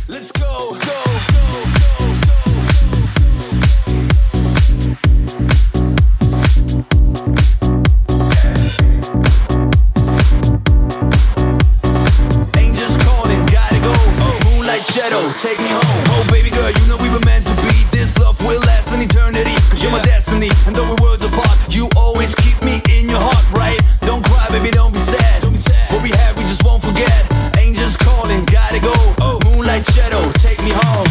Let's go, go. Take me home, oh baby girl, you know we were meant to be. This love will last an eternity, cause you're my destiny. And though we're worlds apart, you always keep me in your heart, right? Don't cry, baby, don't be sad. What we had, we just won't forget. Angels calling, gotta go. Moonlight shadow, take me home.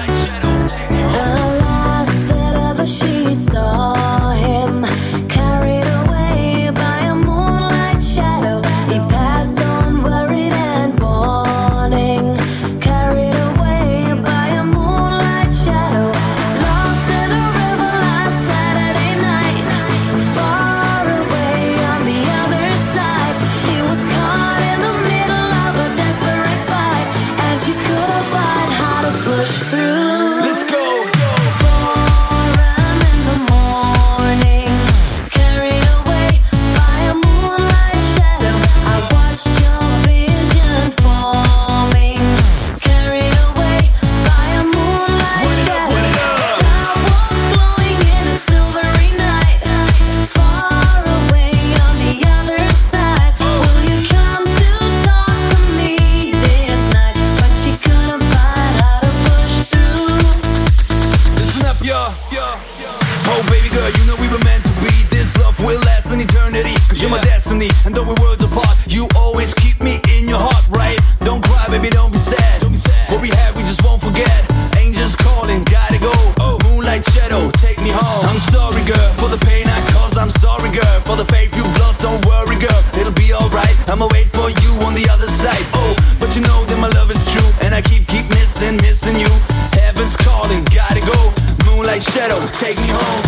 The last that ever she saw him, carried away by a moonlight shadow. He passed on worried and warning, carried away by a moonlight shadow. Lost in a river last Saturday night, far away on the other side. He was caught in the middle of a desperate fight, and she couldn't find how to push through. Let's go. Oh baby girl, you know we were meant to be. This love will last an eternity, cause you're my destiny. And though we're worlds apart, you always keep me in your heart, right? Don't cry, baby, don't be sad. What we had, we just won't forget. Angels calling, gotta go. Moonlight shadow, take me home. I'm sorry girl, for the pain I caused. I'm sorry girl, for the faith you've lost. Don't worry girl, it'll be alright. I'ma wait for you on the other side. Oh, but you know that my love is true, and I keep missing you. Heaven's calling, gotta go. Moonlight shadow, take me home.